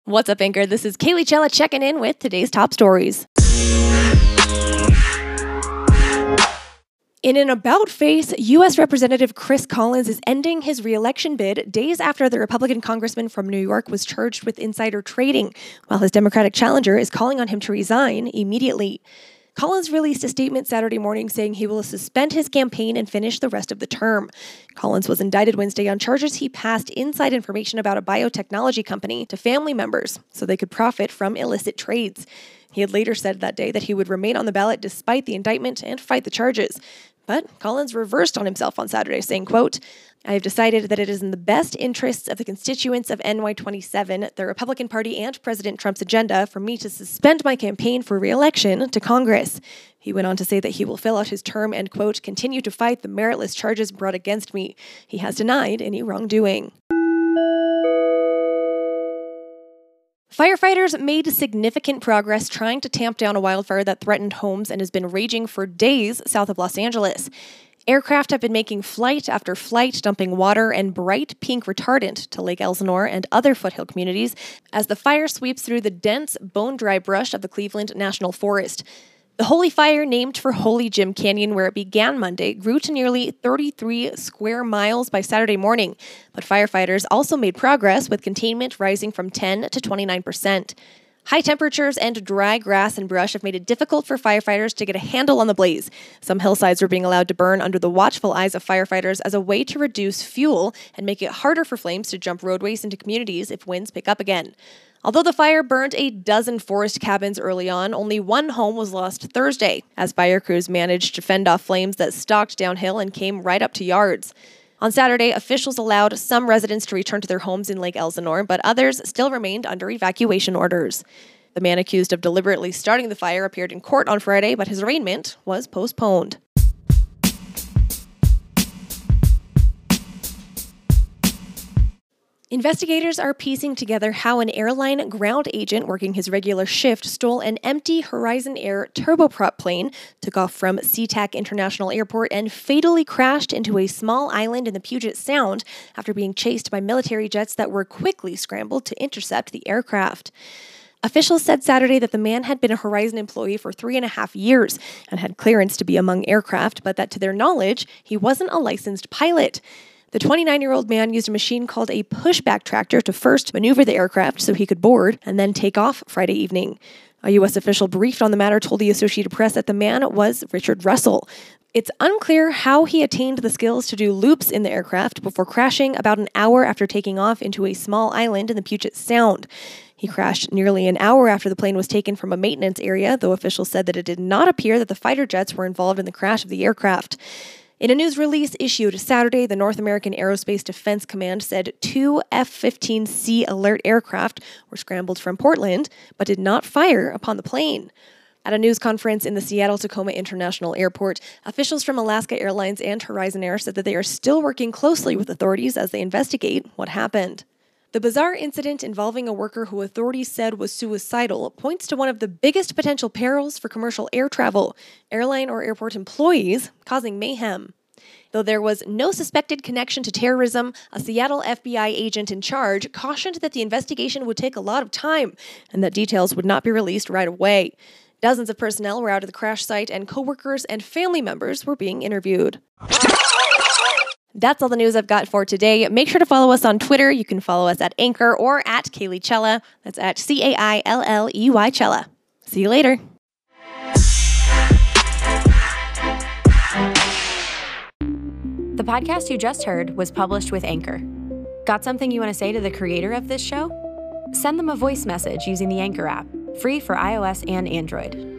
What's up, Anchor? This is Kaylee Chella checking in with today's top stories. In an about-face, U.S. Representative Chris Collins is ending his re-election bid days after the Republican congressman from New York was charged with insider trading, while his Democratic challenger is calling on him to resign immediately. Collins released a statement Saturday morning saying he will suspend his campaign and finish the rest of the term. Collins was indicted Wednesday on charges he passed inside information about a biotechnology company to family members so they could profit from illicit trades. He had later said that day that he would remain on the ballot despite the indictment and fight the charges. But Collins reversed on himself on Saturday, saying, quote, "I have decided that it is in the best interests of the constituents of NY27, the Republican Party, and President Trump's agenda for me to suspend my campaign for re-election to Congress." He went on to say that he will fill out his term and, quote, "continue to fight the meritless charges brought against me." He has denied any wrongdoing. Firefighters made significant progress trying to tamp down a wildfire that threatened homes and has been raging for days south of Los Angeles. Aircraft have been making flight after flight, dumping water and bright pink retardant to Lake Elsinore and other foothill communities as the fire sweeps through the dense, bone-dry brush of the Cleveland National Forest. The Holy Fire, named for Holy Jim Canyon, where it began Monday, grew to nearly 33 square miles by Saturday morning, but firefighters also made progress, with containment rising from 10 to 29%. High temperatures and dry grass and brush have made it difficult for firefighters to get a handle on the blaze. Some hillsides are being allowed to burn under the watchful eyes of firefighters as a way to reduce fuel and make it harder for flames to jump roadways into communities if winds pick up again. Although the fire burned a dozen forest cabins early on, only one home was lost Thursday, as fire crews managed to fend off flames that stalked downhill and came right up to yards. On Saturday, officials allowed some residents to return to their homes in Lake Elsinore, but others still remained under evacuation orders. The man accused of deliberately starting the fire appeared in court on Friday, but his arraignment was postponed. Investigators are piecing together how an airline ground agent working his regular shift stole an empty Horizon Air turboprop plane, took off from SeaTac International Airport, and fatally crashed into a small island in the Puget Sound after being chased by military jets that were quickly scrambled to intercept the aircraft. Officials said Saturday that the man had been a Horizon employee for 3.5 years and had clearance to be among aircraft, but that to their knowledge, he wasn't a licensed pilot. The 29-year-old man used a machine called a pushback tractor to first maneuver the aircraft so he could board and then take off Friday evening. A U.S. official briefed on the matter told the Associated Press that the man was Richard Russell. It's unclear how he attained the skills to do loops in the aircraft before crashing about an hour after taking off into a small island in the Puget Sound. He crashed nearly an hour after the plane was taken from a maintenance area, though officials said that it did not appear that the fighter jets were involved in the crash of the aircraft. In a news release issued Saturday, the North American Aerospace Defense Command said 2 F-15C Alert aircraft were scrambled from Portland, but did not fire upon the plane. At a news conference in the Seattle-Tacoma International Airport, officials from Alaska Airlines and Horizon Air said that they are still working closely with authorities as they investigate what happened. The bizarre incident involving a worker who authorities said was suicidal points to one of the biggest potential perils for commercial air travel, airline or airport employees causing mayhem. Though there was no suspected connection to terrorism, a Seattle FBI agent in charge cautioned that the investigation would take a lot of time and that details would not be released right away. Dozens of personnel were out at the crash site, and coworkers and family members were being interviewed. That's all the news I've got for today. Make sure to follow us on Twitter. You can follow us at Anchor or at Kaylee Chella. That's at Cailley Chella. See you later. The podcast you just heard was published with Anchor. Got something you want to say to the creator of this show? Send them a voice message using the Anchor app, free for iOS and Android.